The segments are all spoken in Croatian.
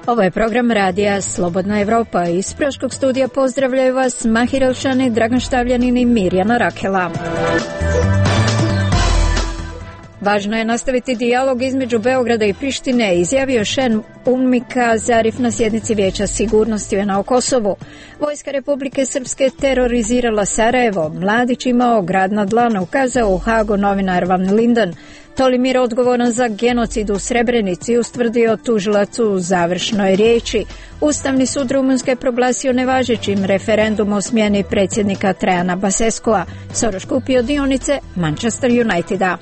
Ovo je program radija Slobodna Evropa. Iz Praškog studija pozdravljaju vas Mahir Elšani, Dragan Štavljanin i Mirjana Rakela. Važno je nastaviti dijalog između Beograda i Prištine, izjavio Šen Umika Zarif na sjednici Vijeća sigurnosti UN-a o Kosovu. Vojska Republike Srpske terorizirala Sarajevo. Mladić imao grad na dlanu, ukazao u Hagu novinar Van Linden. Tolimir, odgovoran za genocid u Srebrenici, ustvrdio tužilac u završnoj riječi. Ustavni sud Rumunjske proglasio nevažećim referendum o smjeni predsjednika Trajana Baseskova. Soros kupio dionice Manchester Uniteda.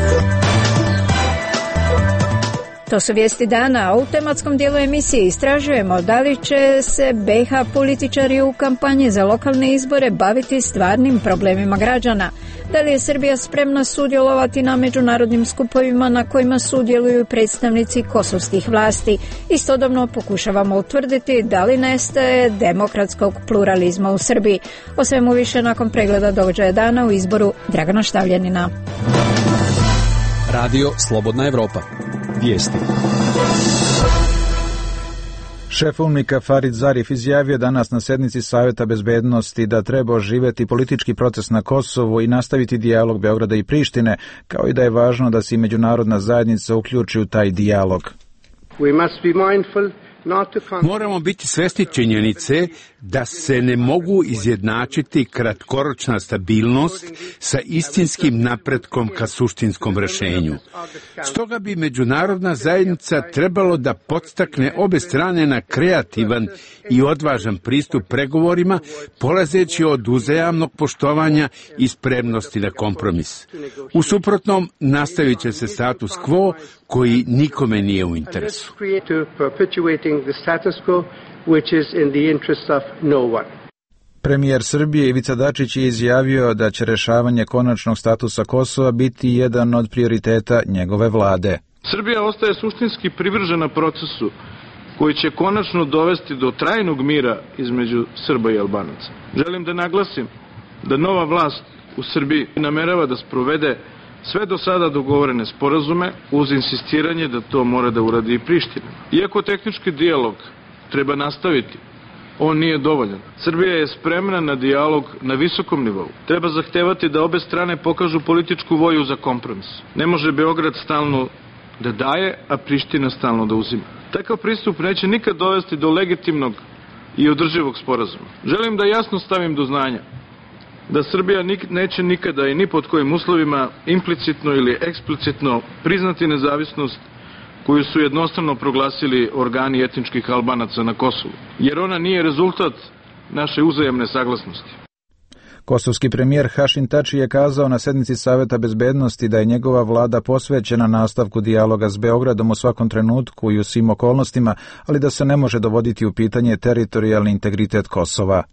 To su vijesti dana. U tematskom dijelu emisije istražujemo da li će se BiH političari u kampanji za lokalne izbore baviti stvarnim problemima građana. Da li je Srbija spremna sudjelovati na međunarodnim skupovima na kojima sudjeluju predstavnici kosovskih vlasti. Istodobno pokušavamo utvrditi da li nestaje demokratskog pluralizma u Srbiji. O svemu više nakon pregleda događaja dana u izboru Dragana Štavljanina. Radio Slobodna Evropa. Vijesti. Šef UNMIK-a Farid Zarif izjavio danas na sjednici Savjeta bezbednosti da treba oživjeti politički proces na Kosovu i nastaviti dijalog Beograda i Prištine, kao i da je važno da se i međunarodna zajednica uključi u taj dijalog. Moramo biti svjesni činjenice da se ne mogu izjednačiti kratkoročna stabilnost sa istinskim napretkom ka suštinskom rješenju. Stoga bi međunarodna zajednica trebalo da podstakne obe strane na kreativan i odvažan pristup pregovorima, polazeći od uzajamnog poštovanja i spremnosti na kompromis. U suprotnom, nastavit će se status quo koji nikome nije u interesu. Premijer Srbije Ivica Dačić je izjavio da će rješavanje konačnog statusa Kosova biti jedan od prioriteta njegove vlade. Srbija ostaje suštinski privržena procesu koji će konačno dovesti do trajnog mira između Srba i Albanaca. Želim da naglasim da nova vlast u Srbiji namerava da sprovede sve do sada dogovorene sporazume uz insistiranje da to mora da uradi i Priština. Iako tehnički dijalog treba nastaviti, on nije dovoljan. Srbija je spremna na dijalog na visokom nivou. Treba zahtevati da obe strane pokažu političku volju za kompromis. Ne može Beograd stalno da daje, a Priština stalno da uzima. Takav pristup neće nikad dovesti do legitimnog i održivog sporazuma. Želim da jasno stavim do znanja da Srbija neće nikada i ni pod kojim uslovima implicitno ili eksplicitno priznati nezavisnost koju su jednostrano proglasili organi etničkih Albanaca na Kosovu, jer ona nije rezultat naše uzajamne saglasnosti. Kosovski premijer Hašim Tači je kazao na sjednici Savjeta bezbednosti da je njegova vlada posvećena nastavku dijaloga s Beogradom u svakom trenutku i u svim okolnostima, ali da se ne može dovoditi u pitanje teritorijalni integritet Kosova.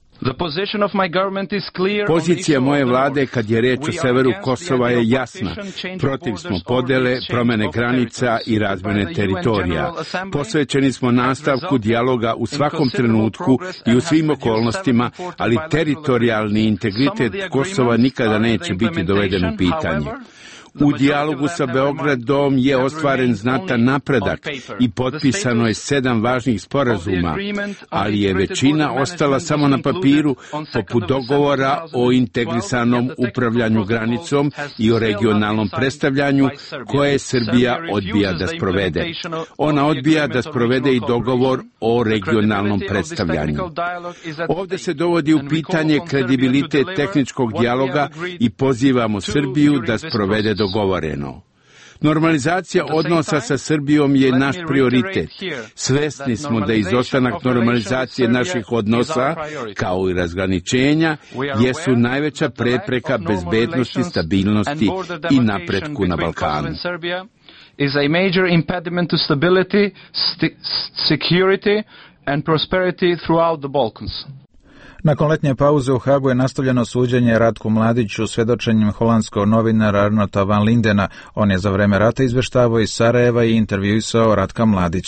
Pozicija moje vlade kad je riječ o severu Kosova je jasna. Protiv smo podjele, promjene granica i razmjene teritorija. Posvećeni smo nastavku dijaloga u svakom trenutku i u svim okolnostima, ali teritorijalni integritet Kosova nikada neće biti doveden u pitanje. U dijalogu sa Beogradom je ostvaren znatan napredak i potpisano je 7 važnih sporazuma, ali je većina ostala samo na papiru, poput dogovora o integrisanom upravljanju granicom i o regionalnom predstavljanju koje Srbija odbija da sprovede. Ona odbija da sprovede i dogovor o regionalnom predstavljanju. Ovdje se dovodi u pitanje kredibilitet tehničkog dijaloga i pozivamo Srbiju da sprovede dogovoreno. Normalizacija odnosa sa Srbijom je naš prioritet. Svesni smo da izostanak normalizacije naših odnosa, kao i razgraničenja, jesu najveća prepreka bezbednosti, stabilnosti i napretku na Balkanu. Is a major impediment to stability, security and prosperity throughout the Balkans. Nakon letnje pauze u Hagu je nastavljeno suđenje Ratku Mladiću svjedočenjem holandskog novinara Arnota Van Lindena. On je za vrijeme rata izvještavao iz Sarajeva i intervjuisao Ratka Mladića.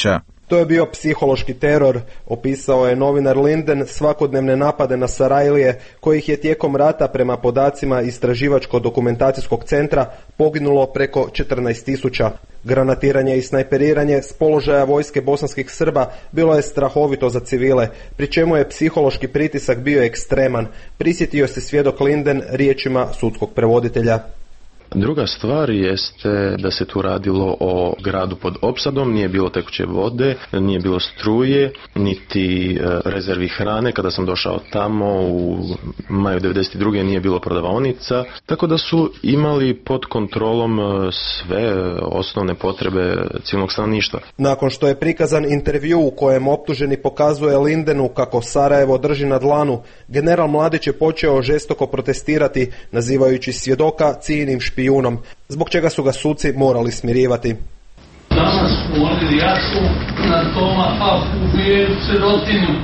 To je bio psihološki teror, opisao je novinar Linden svakodnevne napade na Sarajlije, kojih je tijekom rata prema podacima Istraživačko-dokumentacijskog centra poginulo preko 14.000. Granatiranje i snajperiranje s položaja vojske bosanskih Srba bilo je strahovito za civile, pri čemu je psihološki pritisak bio ekstreman, prisjetio se svjedok Linden riječima sudskog prevoditelja. Druga stvar jeste da se tu radilo o gradu pod opsadom, nije bilo tekuće vode, nije bilo struje, niti rezervi hrane. Kada sam došao tamo u maju 1992. nije bilo prodavaonica, tako da su imali pod kontrolom sve osnovne potrebe civilnog stanovništva. Nakon što je prikazan intervju u kojem optuženi pokazuje Lindenu kako Sarajevo drži na dlanu, general Mladić je počeo žestoko protestirati, nazivajući svjedoka ciljnim špijunom, zbog čega su ga suci morali smirivati. Danas uvodili jaču na toma, a ubijaju sirotinju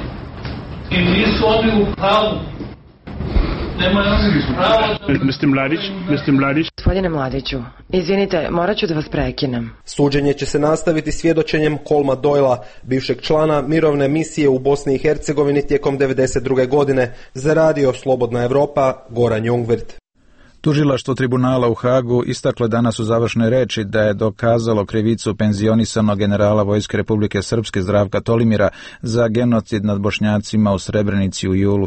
i nisu oni u pravu. Nemaju oni pravo Mr. Mladić. Gospodine Mladiću, izvinite, morat ću da vas prekinem. Suđenje će se nastaviti svjedočenjem Kolma Doyla, bivšeg člana mirovne misije u Bosni i Hercegovini tijekom 1992. godine. Za radio Slobodna Evropa, Goran Jungwirth. Tužilaštvo tribunala u Hagu istaklo je danas u završnoj reči da je dokazalo krivicu penzionisanog generala Vojske Republike Srpske Zdravka Tolimira za genocid nad Bošnjacima u Srebrenici u julu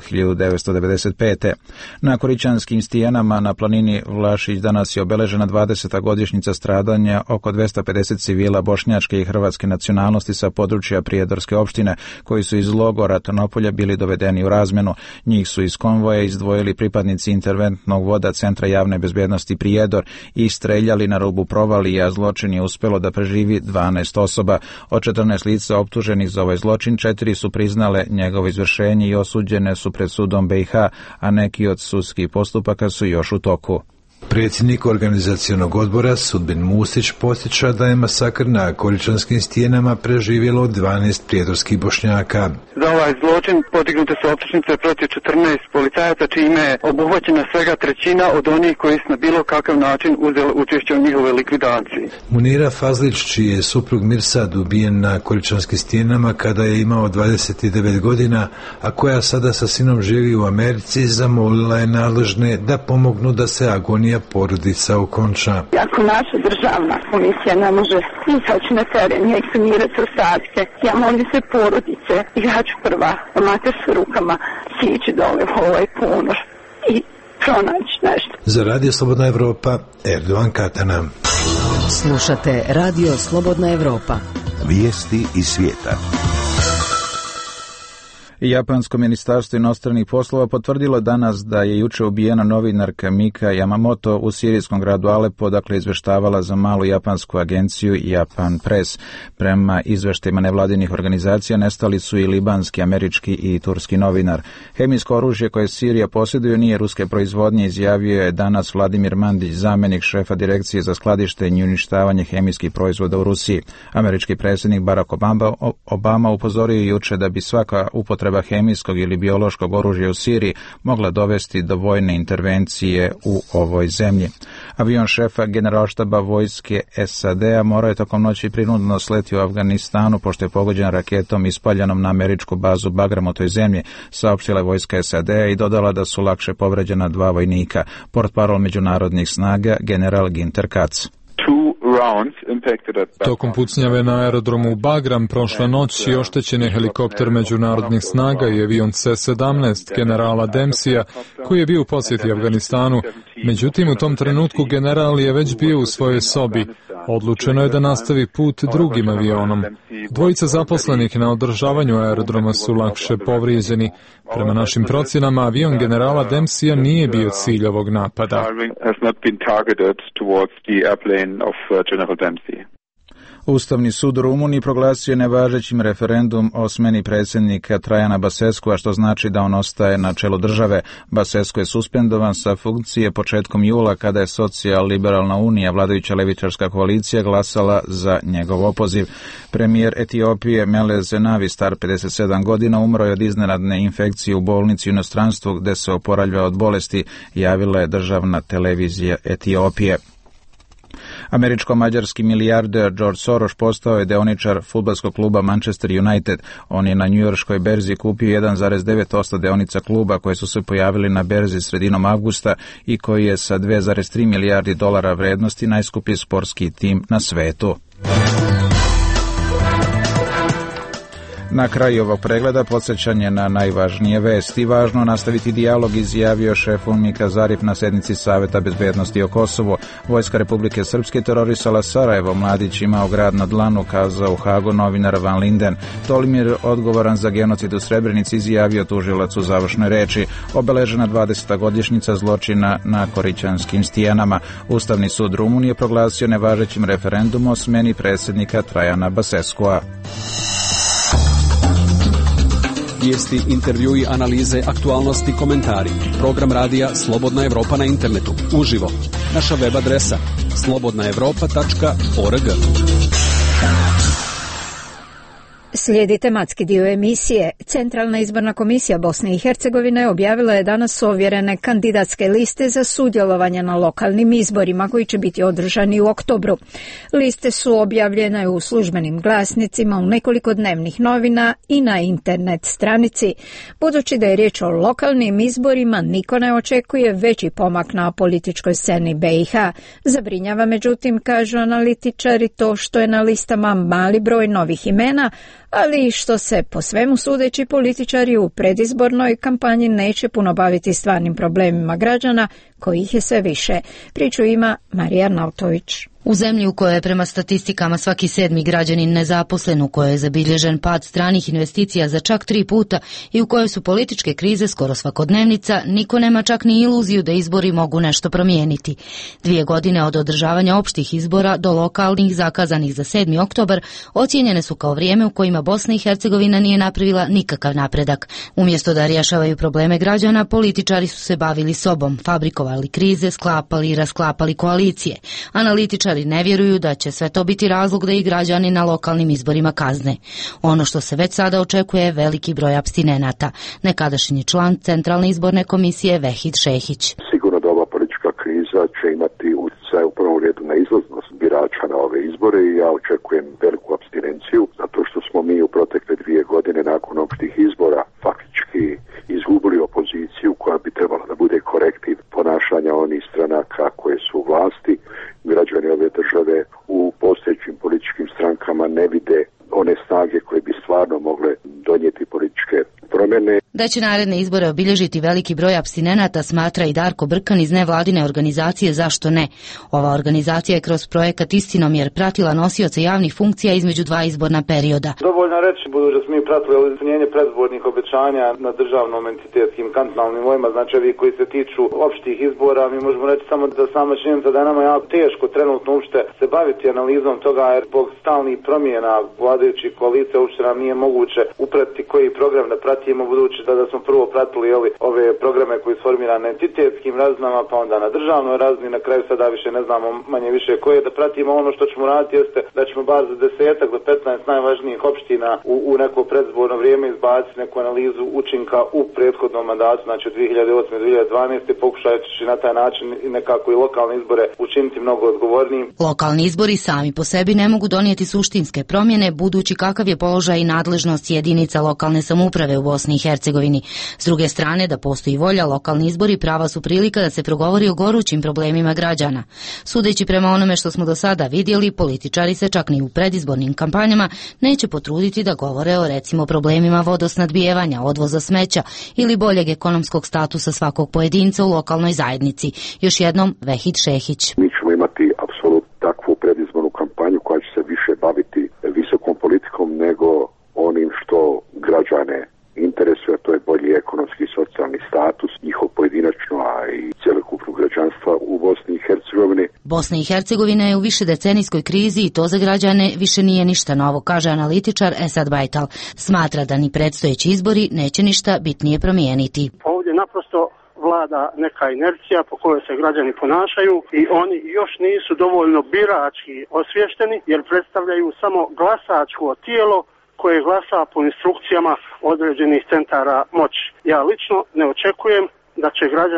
1995. Na Koričanskim stijenama na planini Vlašić danas je obeležena 20. godišnjica stradanja oko 250 civila bošnjačke i hrvatske nacionalnosti sa područja Prijedorske opštine, koji su iz logora Trnopolja bili dovedeni u razmjenu. Njih su iz konvoja izdvojili pripadnici interventnog voda Centra javne bezbjednosti Prijedor i streljali na rubu provalije, a zločin je uspjelo da preživi 12 osoba. Od 14 lica optuženih za ovaj zločin, 4 su priznale njegovo izvršenje i osuđene su pred sudom BiH, a neki od sudskih postupaka su još u toku. Predsjednik organizacionog odbora Sudbin Mustić podsjeća da je masakr na Koričanskim stijenama preživjelo 12 prijedorskih Bošnjaka. Za ovaj zločin podignute su optužnice protiv 14 policajaca, čime je obuhvaćena svega trećina od onih koji su na bilo kakav način uzeli učešće u njihovoj likvidaciji. Munira Fazlić, čiji je suprug Mirsad ubijen na Koričanskim stijenama kada je imao 29 godina, a koja sada sa sinom živi u Americi, zamolila je nadležne da pomognu da se agonija porodica okonča. Ako naša državna komisija ne može izaći na teren i ekshumirati ostatke, ja molim se porodice i ja ću prva mater s rukama sići dole u ovaj ponor i pronaći nešto. Za Radio Slobodna Evropa, Erdovan Katana. Slušate Radio Slobodna Evropa. Vijesti iz svijeta. Japansko ministarstvo inostranih poslova potvrdilo danas da je juče ubijena novinarka Mika Yamamoto u sirijskom gradu Alepo, dakle izveštavala za malu japansku agenciju Japan Press. Prema izveštajima nevladinih organizacija nestali su i libanski, američki i turski novinar. Hemijsko oružje koje Sirija posjeduje nije ruske proizvodnje, izjavio je danas Vladimir Mandić, zamjenik šefa direkcije za skladištenje i uništavanje hemijskih proizvoda u Rusiji. Američki predsjednik Barack Obama upozorio juče da bi svaka upotreba hemijskog ili biološkog oružja u Siriji mogla dovesti do vojne intervencije u ovoj zemlji. Avion šefa generalštaba vojske SAD-a morao je tokom noći prinudno sleti u Afganistanu pošto je pogođen raketom ispaljenom na američku bazu Bagram u toj zemlji, saopštila je vojska SAD-a i dodala da su lakše povređena 2 vojnika. Portparol međunarodnih snaga general Ginter Katz. Tokom pucnjave na aerodromu Bagram prošle noći oštećen je helikopter međunarodnih snaga i avion C-17 generala Dempsija koji je bio u posjeti Afganistanu. Međutim, u tom trenutku general je već bio u svojoj sobi. Odlučeno je da nastavi put drugim avionom. 2 zaposlenih na održavanju aerodroma su lakše povrijeđeni. Prema našim procjenama, avion generala Dempsija nije bio cilj ovog napada. Ustavni sud u Rumuniji proglasio je nevažećim referendum o smjeni predsjednika Trajana Basescua, što znači da on ostaje na čelu države. Basescu je suspendovan sa funkcije početkom jula kada je Socijal-liberalna unija, vladajuća levičarska koalicija, glasala za njegov opoziv. Premijer Etiopije Mele Zenavi, star 57 godina, umro je od iznenadne infekcije u bolnici u inostranstvu gdje se oporavlja od bolesti, javila je državna televizija Etiopije. Američko-mađarski milijarder George Soros postao je deoničar fudbalskog kluba Manchester United. On je na njujorškoj berzi kupio 1,9% deonica kluba koje su se pojavili na berzi sredinom avgusta i koji je sa 2,3 milijardi dolara vrednosti najskuplji sportski tim na svetu. Na kraju ovog pregleda podsjećanje na najvažnije vesti. Važno nastaviti dijalog, izjavio šef UNMIK-a Zarif na sednici Saveta bezbednosti o Kosovu. Vojska Republike Srpske terorisala Sarajevo. Mladić imao grad na dlanu, kazao u Hagu novinar Van Linden. Tolimir, odgovoran za genocid u Srebrenici, izjavio tužilac u završnoj reči. Obeležena 20. godišnjica zločina na Korićanskim stijenama. Ustavni sud Rumunije proglasio nevažećim referendum o smeni predsjednika Trajana Baseskua. Vijesti, intervjui, analize, aktualnosti, komentari. Program radija Slobodna Evropa na internetu. Uživo. Naša web adresa slobodnaevropa.org. Slijedi tematski dio emisije. Centralna izborna komisija Bosne i Hercegovine objavila je danas ovjerene kandidatske liste za sudjelovanje na lokalnim izborima koji će biti održani u oktobru. Liste su objavljene u službenim glasnicima, u nekoliko dnevnih novina i na internet stranici. Budući da je riječ o lokalnim izborima, niko ne očekuje veći pomak na političkoj sceni BiH. Zabrinjava, međutim, kažu analitičari, to što je na listama mali broj novih imena, ali i što se po svemu sudeći političari u predizbornoj kampanji neće puno baviti stvarnim problemima građana, kojih je sve više. Priču ima Marija Nautović. U zemlji u kojoj je prema statistikama svaki 7. građanin nezaposlen, u kojoj je zabilježen pad stranih investicija za čak 3 puta i u kojoj su političke krize skoro svakodnevnica, niko nema čak ni iluziju da izbori mogu nešto promijeniti. 2 godine od održavanja opštih izbora do lokalnih zakazanih za 7. oktobar ocijenjene su kao vrijeme u kojima Bosna i Hercegovina nije napravila nikakav napredak. Umjesto da rješavaju probleme građana, političari su se bavili sobom, fabrikovali krize, sklapali i rasklapali koalicije. Analitičari ne vjeruju da će sve to biti razlog da i građani na lokalnim izborima kazne. Ono što se već sada očekuje je veliki broj apstinenata. Nekadašnji član Centralne izborne komisije Vehid Šehić. Sigurno da ova politička kriza će imati utjecaj u prvom redu na izlaznost birača na ove izbore i ja očekujem veliku apstinenciju, zato što smo mi u protekle 2 godine nakon opštih izbora faktički izgubili opoziciju koja bi trebala da bude korektiv ponašanja onih stranaka koje su u vlasti. Građani ove države u postojećim političkim strankama ne vide one snage koje bi stvarno mogle donijeti političke promjene. Da će naredne izbore obilježiti veliki broj apstinenata smatra i Darko Brkan iz nevladine organizacije Zašto ne. Ova organizacija je kroz projekat Istinomjer pratila nosioce javnih funkcija između 2 izborna perioda. Dovoljno reći, budući da smo mi pratili ispunjenje predizbornih obećanja na državnom entitetskim kantonalnim nivoima, znači ovi koji se tiču opštih izbora, mi možemo reći samo da sama činjenica da je nama jako teško trenutno uopšte se baviti analizom toga, jer zbog stalnih promjena vladajućih koalicija uopšte nam nije moguće upratiti koji program da pratimo, budući da smo prvo pratili ove programe koji su formirane na entitetskim razinama, pa onda na državnoj razini, na kraju sada više ne znamo manje više koje da pratimo. Ono što ćemo raditi jeste da ćemo bar za 10 do 15 najvažnijih opština u neko predizborno vrijeme izbaciti neku analizu učinka u prethodnom mandatu, znači od 2008. do 2012. pokušajući na taj način nekako i lokalne izbore učiniti mnogo odgovornijim. Lokalni izbori sami po sebi ne mogu donijeti suštinske promjene, budući kakav je položaj i nadležnost jedinica lokalne samouprave u Bosni i Hercegovini. S druge strane, da postoji volja, lokalni izbori prava su prilika da se progovori o gorućim problemima građana. Sudeći prema onome što smo do sada vidjeli, političari se čak ni u predizbornim kampanjama neće potruditi da govore o recimo problemima vodosnadbijevanja, odvoza smeća ili boljeg ekonomskog statusa svakog pojedinca u lokalnoj zajednici. Još jednom, Vehid Šehić. Mi ćemo imati apsolutno takvu predizbornu kampanju koja će se više baviti visokom politikom nego onim što građane interesuje, to je bolji ekonomski i socijalni status, njihov pojedinačno, a i cjelokupnog građanstva u Bosni i Hercegovini. Bosna i Hercegovina je u višedecenijskoj krizi i to za građane više nije ništa novo, kaže analitičar Esad Bajtal. Smatra da ni predstojeći izbori neće ništa bitnije promijeniti. Ovdje naprosto vlada neka inercija po kojoj se građani ponašaju i oni još nisu dovoljno birački osviješteni jer predstavljaju samo glasačko tijelo koje glasa po instrukcijama određenih centara moći. Ja lično ne očekujem da će građani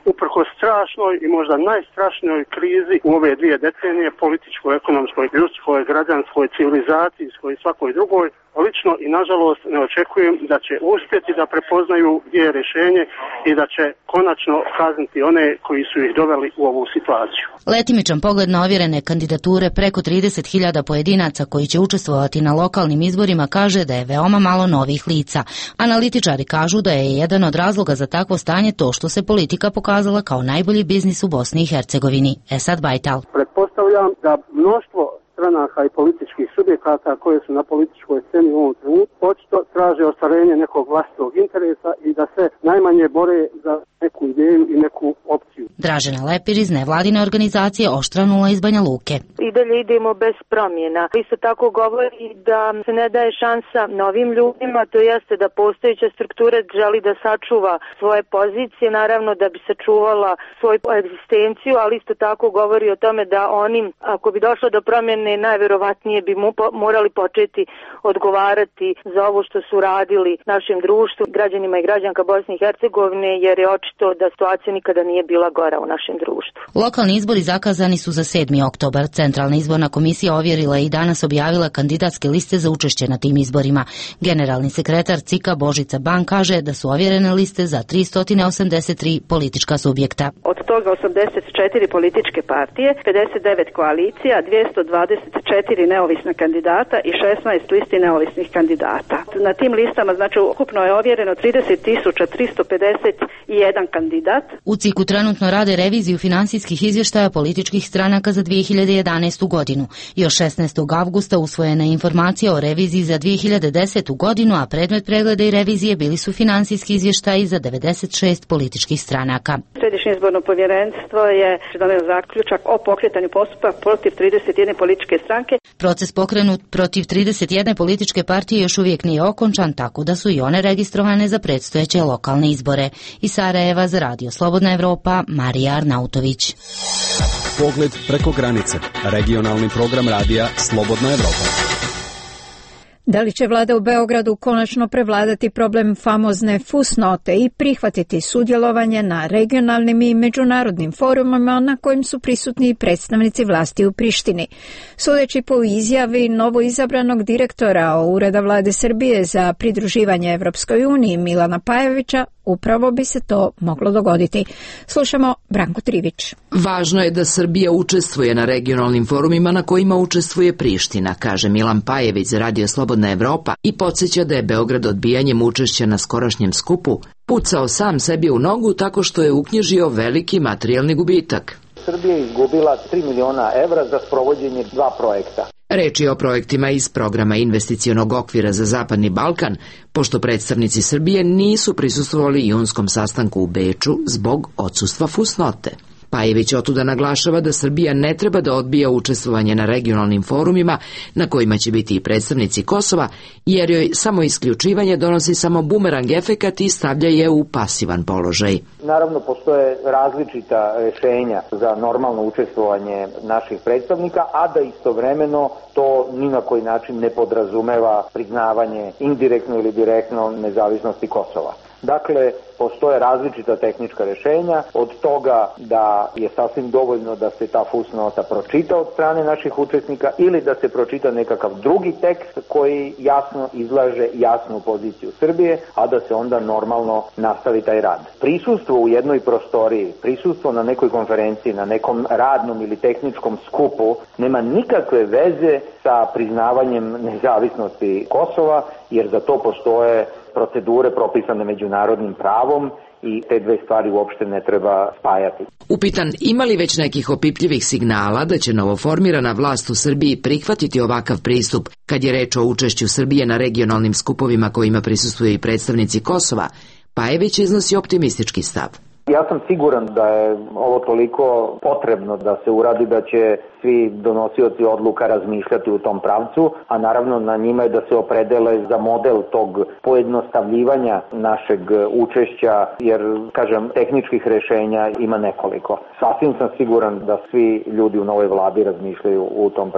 uprkos strašnoj i možda najstrašnijoj krizi u ove 2 decenije, političkoj, ekonomskoj, ljudskoj, građanskoj, civilizacijskoj i svakoj drugoj, lično i nažalost ne očekujem da će uspjeti da prepoznaju gdje je rješenje i da će konačno kazniti one koji su ih doveli u ovu situaciju. Letimičan pogled na ovjerene kandidature preko 30.000 pojedinaca koji će učestvovati na lokalnim izborima kaže da je veoma malo novih lica. Analitičari kažu da je jedan od razloga za takvo stanje to što se politika pokazala kao najbolji biznis u Bosni i Hercegovini. Esad Bajtal. Pretpostavljam da mnoštvo stranaka i političkih subjekata koje su na političkoj sceni u ovom trenutku očito traže ostvarenje nekog vlastitog interesa i da se najmanje bore za neku ideju i neku opciju. Dražena Lepir iz nevladine organizacije Oštranula iz Banja Luke. I dalje idemo bez promjena. Isto tako govori da se ne daje šansa novim ljudima, to jeste da postojeća struktura želi da sačuva svoje pozicije, naravno da bi sačuvala svoju egzistenciju, ali isto tako govori o tome da oni, ako bi došlo do promjene, najverovatnije bi morali početi odgovarati za ovo što su radili našem društvu, građanima i građanka Bosne i Hercegovine, jer je očito da situacija nikada nije bila gora u našem društvu. Lokalni izbori zakazani su za 7. oktobar. Centralna izborna komisija ovjerila i danas objavila kandidatske liste za učešće na tim izborima. Generalni sekretar CIK-a Božica Ban kaže da su ovjerene liste za 383 politička subjekta. Od toga 84 političke partije, 59 koalicija, 224 neovisna kandidata i 16 listi neovisnih kandidata. Na tim listama, znači, ukupno je ovjereno 30.351 kandidat. U CIK-u trenutno rade reviziju finansijskih izvještaja političkih stranaka za 2011. godinu. Još 16. avgusta usvojena je informacija o reviziji za 2010. godinu, a predmet pregleda i revizije bili su finansijski izvještaji za 96 političkih stranaka. Središnje izborno povjerenstvo je donijelo zaključak o pokretanju postupka protiv 31 političke stranke. Proces pokrenut protiv 31 političke partije još uvijek nije okončan, tako da su i one registrovane za predstojeće lokalne izbore. Iz Sarajeva za Radio Slobodna Evropa, Marija Arnautović. Pogled preko granice. Regionalni program radija Slobodna Evropa. Da li će vlada u Beogradu konačno prevladati problem famozne fusnote i prihvatiti sudjelovanje na regionalnim i međunarodnim forumima na kojim su prisutni i predstavnici vlasti u Prištini? Sudeći po izjavi novoizabranog direktora Ureda vlade Srbije za pridruživanje Evropskoj uniji Milana Pajevića, upravo bi se to moglo dogoditi. Slušamo Branku Trivić. Važno je da Srbija učestvuje na regionalnim forumima na kojima učestvuje Priština, kaže Milan Pajević za Radio Slobodna Evropa i podsjeća da je Beograd odbijanjem učešća na skorašnjem skupu pucao sam sebi u nogu tako što je uknjižio veliki materijalni gubitak. Srbija je izgubila 3 miliona evra za sprovođenje 2 projekta. Reč je o projektima iz programa investicionog okvira za Zapadni Balkan, pošto predstavnici Srbije nisu prisustvovali junskom sastanku u Beču zbog odsustva fusnote. Pajević otuda naglašava da Srbija ne treba da odbija učestvovanje na regionalnim forumima na kojima će biti i predstavnici Kosova, jer joj samo isključivanje donosi samo bumerang efekat i stavlja je u pasivan položaj. Naravno, postoje različita rješenja za normalno učestvovanje naših predstavnika, a da istovremeno to ni na koji način ne podrazumeva priznavanje indirektno ili direktno nezavisnosti Kosova. Dakle, postoje različita tehnička rješenja, od toga da je sasvim dovoljno da se ta fusnota pročita od strane naših učesnika ili da se pročita nekakav drugi tekst koji jasno izlaže jasnu poziciju Srbije, a da se onda normalno nastavi taj rad. Prisustvo u jednoj prostoriji, prisustvo na nekoj konferenciji, na nekom radnom ili tehničkom skupu nema nikakve veze sa priznavanjem nezavisnosti Kosova, jer za to postoje procedure propisane međunarodnim pravom i te dve stvari uopšte ne treba spajati. Upitan ima li već nekih opipljivih signala da će novoformirana vlast u Srbiji prihvatiti ovakav pristup kad je reč o učešću Srbije na regionalnim skupovima kojima prisustvuju i predstavnici Kosova, Pajević iznosi optimistički stav. Ja sam siguran da je ovo toliko potrebno da se uradi da će svi donosioci odluka razmišljati u tom pravcu, a naravno na njima je da se opredele za model tog pojednostavljivanja našeg učešća, jer, kažem, tehničkih rješenja ima nekoliko. Sasvim sam siguran da svi ljudi u novoj vladi razmišljaju u tom pravcu.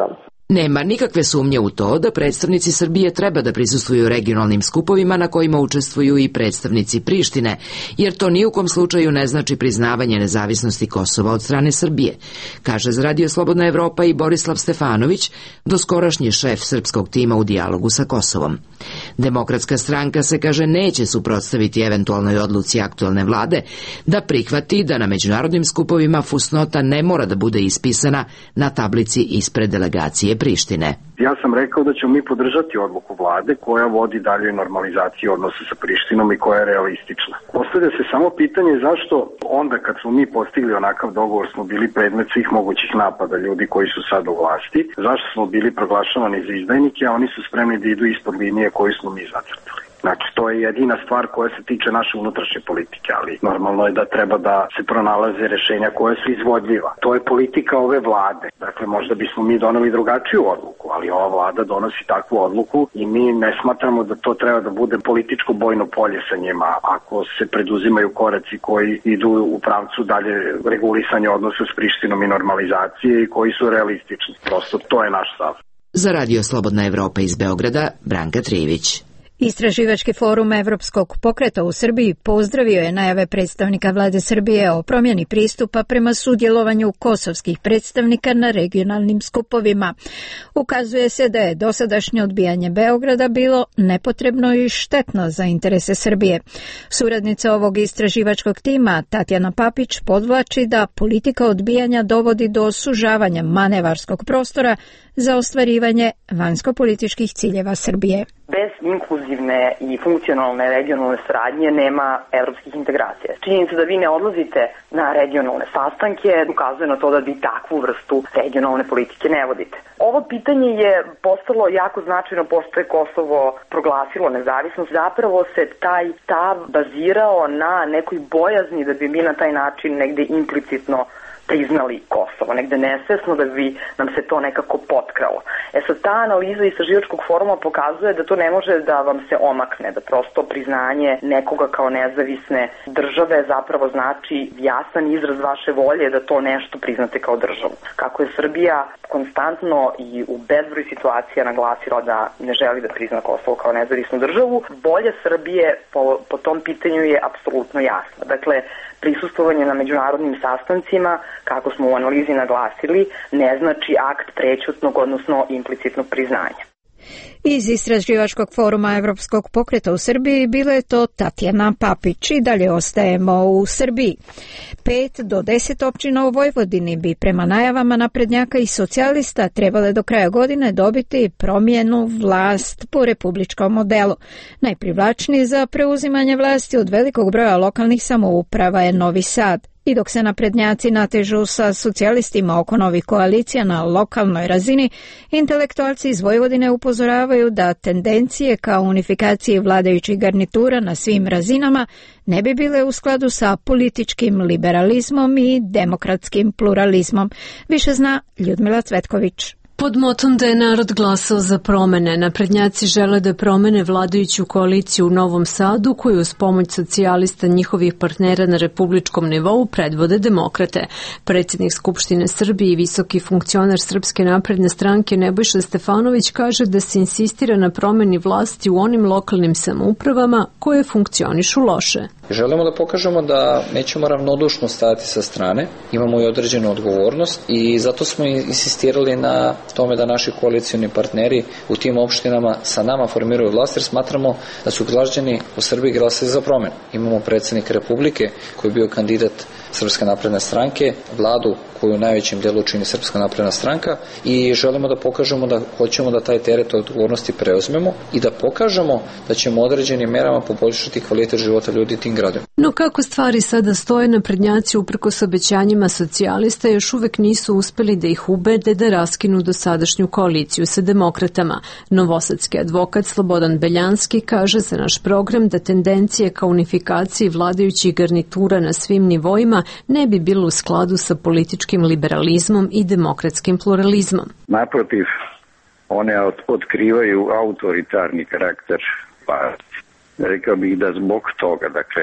Nema nikakve sumnje u to da predstavnici Srbije treba da prisustvuju regionalnim skupovima na kojima učestvuju i predstavnici Prištine, jer to ni u kom slučaju ne znači priznavanje nezavisnosti Kosova od strane Srbije, kaže za Radio Slobodna Evropa i Borislav Stefanović, doskorašnji šef srpskog tima u dijalogu sa Kosovom. Demokratska stranka se, kaže, neće suprotstaviti eventualnoj odluci aktualne vlade da prihvati da na međunarodnim skupovima fusnota ne mora da bude ispisana na tablici ispred delegacije Prištine. Ja sam rekao da ćemo mi podržati odluku vlade koja vodi dalje normalizaciju odnosa sa Prištinom i koja je realistična. Postavlja se samo pitanje zašto onda kad smo mi postigli onakav dogovor smo bili predmet svih mogućih napada ljudi koji su sad u vlasti, zašto smo bili proglašavani za izdajnike, a oni su spremni da idu ispod linije koju smo mi zacrtali. Znači, to je jedina stvar koja se tiče naše unutrašnje politike, ali normalno je da treba da se pronalaze rešenja koja su izvodljiva. To je politika ove vlade. Dakle, možda bismo mi doneli drugačiju odluku, ali ova vlada donosi takvu odluku i mi ne smatramo da to treba da bude političko bojno polje sa njima ako se preduzimaju koraci koji idu u pravcu dalje regulisanja odnosa s Prištinom i normalizacije i koji su realistični. Prosto, to je naš stav. Za Radio Slobodna Evropa iz Beograda, Branka Trivić. Istraživački forum Evropskog pokreta u Srbiji pozdravio je najave predstavnika vlade Srbije o promjeni pristupa prema sudjelovanju kosovskih predstavnika na regionalnim skupovima. Ukazuje se da je dosadašnje odbijanje Beograda bilo nepotrebno i štetno za interese Srbije. Suradnica ovog istraživačkog tima, Tatjana Papić, podvlači da politika odbijanja dovodi do sužavanja manevarskog prostora za ostvarivanje vanjskopolitičkih ciljeva Srbije. Bez inkluzivne i funkcionalne regionalne saradnje nema evropskih integracija. Činjenica da vi ne odlazite na regionalne sastanke ukazuje na to da vi takvu vrstu regionalne politike ne vodite. Ovo pitanje je postalo jako značajno pošto je Kosovo proglasilo nezavisnost. Zapravo se taj stav bazirao na nekoj bojazni da bi mi na taj način negde implicitno priznali Kosovo, negde nesvesno da bi nam se to nekako potkralo. Sad ta analiza istraživačkog foruma pokazuje da to ne može da vam se omakne, da prosto priznanje nekoga kao nezavisne države zapravo znači jasan izraz vaše volje da to nešto priznate kao državu. Kako je Srbija konstantno i u bezbroj situacija naglasila da ne želi da prizna Kosovo kao nezavisnu državu, volja Srbije po tom pitanju je apsolutno jasna. Dakle, prisustvovanje na međunarodnim sastancima, kako smo u analizi naglasili, ne znači akt prećutnog, odnosno implicitnog priznanja. Iz istraživačkog foruma Evropskog pokreta u Srbiji bila je to Tatjana Papić. I dalje ostajemo u Srbiji. 5 do 10 općina u Vojvodini bi prema najavama naprednjaka i socijalista trebale do kraja godine dobiti promjenu vlast po republičkom modelu. Najprivlačniji za preuzimanje vlasti od velikog broja lokalnih samouprava je Novi Sad. I dok se naprednjaci natežu sa socijalistima oko novih koalicija na lokalnoj razini, intelektualci iz Vojvodine upozoravaju da tendencije kao unifikaciji vladajućih garnitura na svim razinama ne bi bile u skladu sa političkim liberalizmom i demokratskim pluralizmom. Više zna Ljudmila Cvetković. Pod motom da je narod glasao za promene, naprednjaci žele da promene vladajuću koaliciju u Novom Sadu, koju uz pomoć socijalista njihovih partnera na republičkom nivou predvode demokrate. Predsjednik Skupštine Srbije i visoki funkcioner Srpske napredne stranke Nebojša Stefanović kaže da se insistira na promeni vlasti u onim lokalnim samoupravama koje funkcionišu loše. Želimo da pokažemo da nećemo ravnodušno stajati sa strane, imamo i određenu odgovornost i zato smo insistirali na tome da naši koalicioni partneri u tim opštinama sa nama formiraju vlast, jer smatramo da su građani u Srbiji glasali za promenu. Imamo predsjednika Republike koji je bio kandidat Srpske napredne stranke, vladu koju u najvećem delu čini Srpska napredna stranka i želimo da pokažemo da hoćemo da taj teret odgovornosti preuzmemo i da pokažemo da ćemo određenim merama poboljšati kvalitet života ljudi tim gradovima. No kako stvari sada stoje, naprednjaci uprkos obećanjima socijalista još uvek nisu uspeli da ih ubede da raskinu dosadašnju koaliciju sa demokratama. Novosadski advokat Slobodan Beljanski kaže za naš program da tendencije ka unifikaciji vladajućih garnitura na svim nivoima ne bi bilo u skladu sa političkim liberalizmom i demokratskim pluralizmom. Naprotiv, one otkrivaju autoritarni karakter, pa rekao bih da zbog toga, dakle,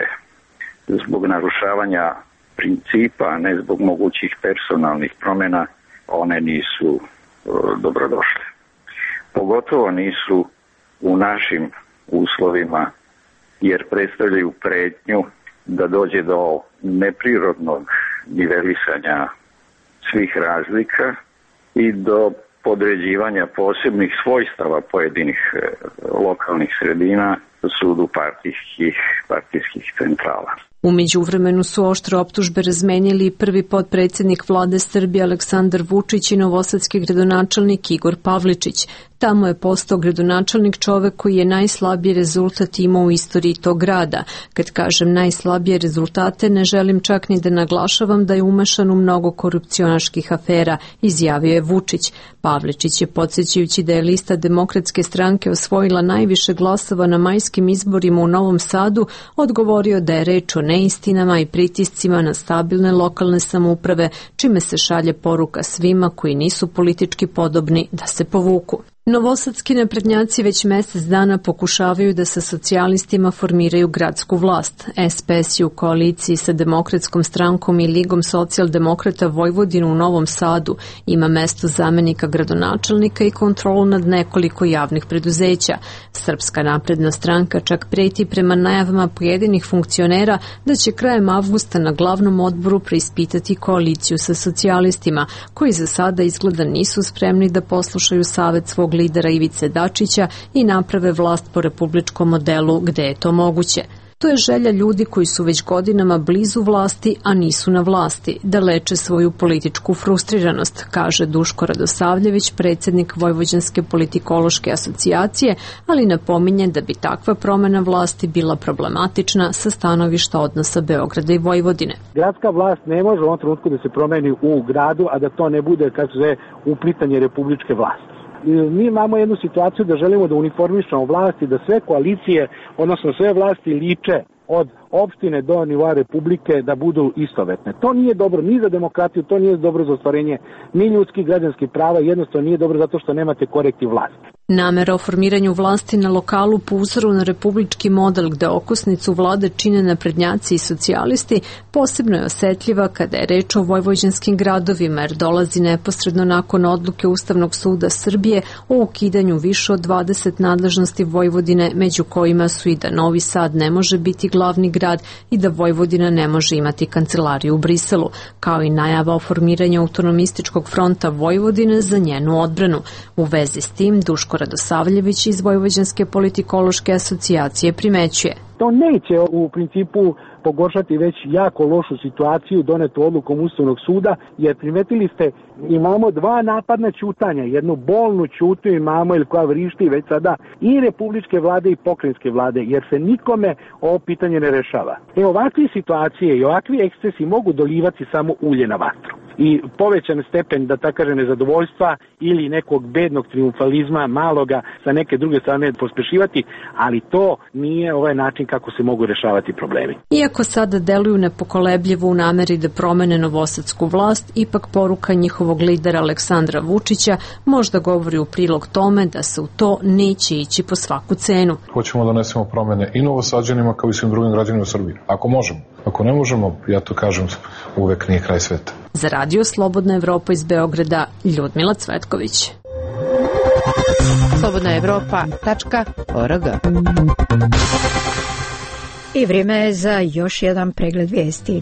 zbog narušavanja principa, a ne zbog mogućih personalnih promjena, one nisu dobrodošle. Pogotovo nisu u našim uslovima, jer predstavljaju pretnju da dođe do neprirodnog nivelisanja svih razlika i do podređivanja posebnih svojstava pojedinih lokalnih sredina sudu partijskih centrala. U međuvremenu su oštre optužbe razmenili prvi potpredsjednik vlade Srbije Aleksandar Vučić i novosadski gradonačelnik Igor Pavličić. Tamo je postao gradonačelnik čovek koji je najslabiji rezultat imao u istoriji tog grada. Kad kažem najslabije rezultate, ne želim čak ni da naglašavam da je umešan u mnogo korupcionaških afera, izjavio je Vučić. Pavličić je, podsjećajući da je lista Demokratske stranke osvojila najviše glasova na majskim izborima u Novom Sadu, odgovorio da je reč o neistinama i pritiscima na stabilne lokalne samouprave, čime se šalje poruka svima koji nisu politički podobni da se povuku. Novosadski naprednjaci već mesec dana pokušavaju da sa socijalistima formiraju gradsku vlast. SPS je u koaliciji sa Demokratskom strankom i Ligom socijaldemokrata Vojvodinu u Novom Sadu, ima mesto zamenika gradonačelnika i kontrolu nad nekoliko javnih preduzeća. Srpska napredna stranka čak preti prema najavama pojedinih funkcionera da će krajem avgusta na glavnom odboru preispitati koaliciju sa socijalistima, koji za sada izgleda nisu spremni da poslušaju savet svog lidera Ivice Dačića i naprave vlast po republičkom modelu gde je to moguće. To je želja ljudi koji su već godinama blizu vlasti, a nisu na vlasti, da leče svoju političku frustriranost, kaže Duško Radosavljević, predsjednik Vojvođanske politikološke asocijacije, ali napominje da bi takva promena vlasti bila problematična sa stanovišta odnosa Beograda i Vojvodine. Gradska vlast ne može u ovom trenutku da se promeni u gradu, a da to ne bude, kako se zove, uplitanje republičke vlasti. Mi imamo jednu situaciju da želimo da uniformišemo vlasti, da sve koalicije, odnosno sve vlasti liče od opštine do nivoa republike da budu istovetne. To nije dobro ni za demokratiju, to nije dobro za ostvarenje ni ljudskih građanskih prava, jednostavno nije dobro zato što nemate korektiv vlasti. Namera o formiranju vlasti na lokalu po uzoru na republički model gde okosnicu vlade čine naprednjaci i socijalisti posebno je osetljiva kada je reč o vojvođanskim gradovima, jer dolazi neposredno nakon odluke Ustavnog suda Srbije o ukidanju više od 20 nadležnosti Vojvodine, među kojima su i da Novi Sad ne može biti glavni grad i da Vojvodina ne može imati kancelariju u Briselu, kao i najava o formiranju autonomističkog fronta Vojvodine za njenu odbranu. U vezi s tim Duško Radosavljević iz Vojvođanske politikološke asocijacije primećuje. To neće u principu pogoršati već jako lošu situaciju donetu odlukom Ustavnog suda, jer primetili ste, imamo dva napadna ćutanja, jednu bolnu ćutnju imamo ili koja vrišti već sada i republičke vlade i pokrajinske vlade, jer se nikome ovo pitanje ne rešava. Ovakve situacije i ovakvi ekscesi mogu dolivati samo ulje na vatru. I povećan stepen, da tako kaže, nezadovoljstva ili nekog bednog triumfalizma maloga sa neke druge strane pospešivati, ali to nije ovaj način kako se mogu rešavati problemi. Iako sada deluju nepokolebljivo u nameri da promene novosadsku vlast, ipak poruka njihovog lidera Aleksandra Vučića možda govori u prilog tome da se u to neće ići po svaku cenu. Hoćemo da donesemo promene i novosađanima kao i svim drugim građanima u Srbiji. Ako možemo. Ako ne možemo, ja to kažem, uvek nije kraj sveta. Za Radio Slobodna Evropa iz Beograda, Ljudmila Cvetković. slobodnaevropa.org. I vrijeme je za još jedan pregled vijesti.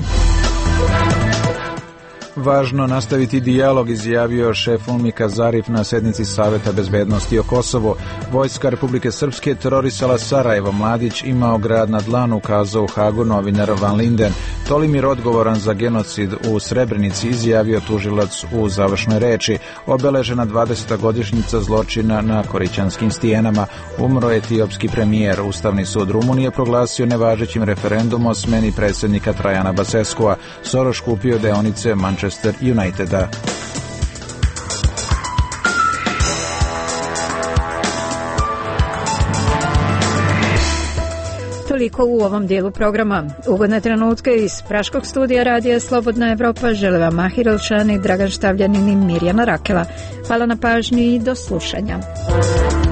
Važno nastaviti dijalog, izjavio šef UNMIK-a Zarif na sednici Saveta bezbednosti o Kosovu. Vojska Republike Srpske terorisala Sarajevo. Mladić imao grad na dlanu, ukazao u Hagu novinar Van Linden. Tolimir, odgovoran za genocid u Srebrenici, izjavio tužilac u završnoj reči. Obeležena 20. godišnjica zločina na Korićanskim stijenama. Umro je etiopski premijer. Ustavni sud Rumunije proglasio nevažećim referendum o smeni predsjednika Trajana Baseskua. Soroš kupio deonice Manchester Uniteda. Toliko u ovom dijelu programa. Ugodne trenutke iz Praškog studija Radija Slobodna Evropa žele vam Mahir Elšani, Dragan Štavljanin i Mirjana Rakela. Hvala na pažnji i do slušanja.